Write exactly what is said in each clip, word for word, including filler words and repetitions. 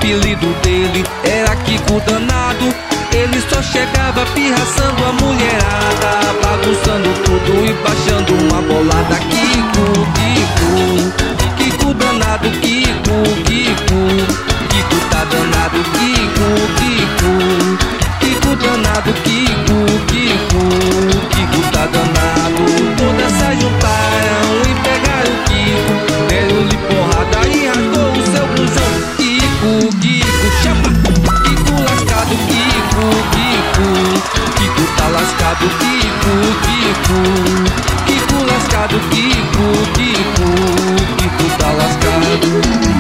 apelido dele era Kiko danado. Ele só chegava pirraçando a mulherada, bagunçando tudo e baixando uma bolada. Kiko, Kiko, Kiko danado, Kiko, Kiko, Kiko tá danado, Kiko, Kiko, Kiko danado, Kiko, Kiko, Kiko tá danado. Todas se juntaram e pegaram o Kiko, deram-lhe porrada e rasgou o seu blusão. Kiko, Kiko, chapa, Kiko lascado, Kiko, Kiko, Kiko tá lascado, Kiko, Kiko, Kiko lascado, Kiko, Kiko, Kiko tá lascado.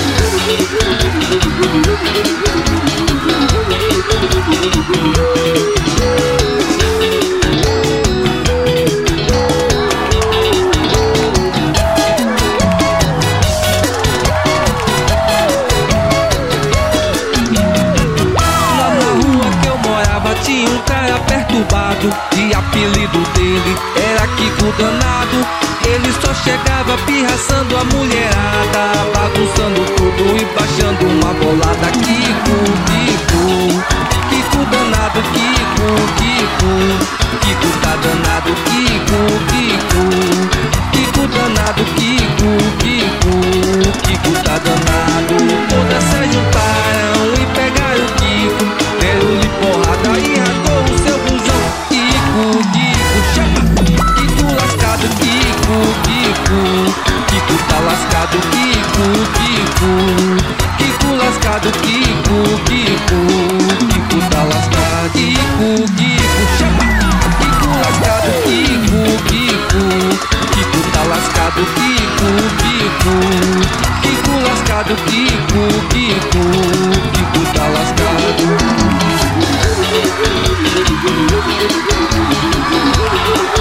Tinha um cara perturbado, de apelido dele era Kiko danado. Ele só chegava pirraçando a mulherada, bagunçando tudo e baixando uma bolada. Kiko, Kiko, Kiko danado, Kiko, Kiko, Kiko tá danado, Kiko, Kiko, Kiko danado, Kiko, Kiko, Kiko tá danado. Todas se juntaram e pegaram o Kiko, deram-lhe porrada e rasgou o seu blusão. Kiko, Kiko, chapa, Kiko lascado, Kiko, Kiko, Kiko tá lascado, Kiko, Kiko, Kiko lascado, Kiko, Kiko, Kiko tá lascado. Kiko, Kiko, chapa, Kiko lascado, Kiko, Kiko, Kiko tá lascado, Kiko, Kiko, Kiko lascado, Kiko, Kiko, Kiko tá lascado.